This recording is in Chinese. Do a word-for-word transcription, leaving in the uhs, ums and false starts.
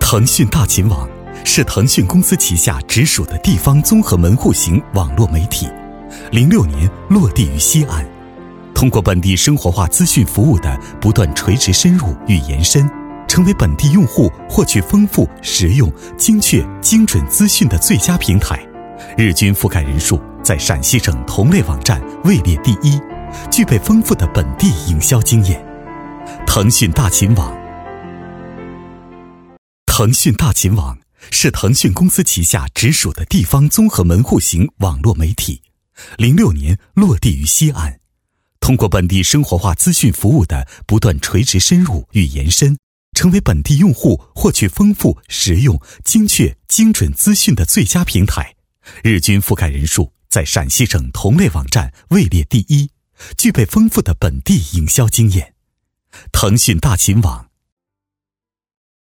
腾讯大秦网是腾讯公司旗下直属的地方综合门户型网络媒体，零六年落地于西安。通过本地生活化资讯服务的不断垂直深入与延伸，成为本地用户获取丰富、实用、精确、精准资讯的最佳平台。日均覆盖人数在陕西省同类网站位列第一，具备丰富的本地营销经验。腾讯大秦网。腾讯大秦网是腾讯公司旗下直属的地方综合门户型网络媒体，零六年落地于西安。通过本地生活化资讯服务的不断垂直深入与延伸，成为本地用户获取丰富、实用、精确、精准资讯的最佳平台。日均覆盖人数在陕西省同类网站位列第一，具备丰富的本地营销经验。腾讯大秦网。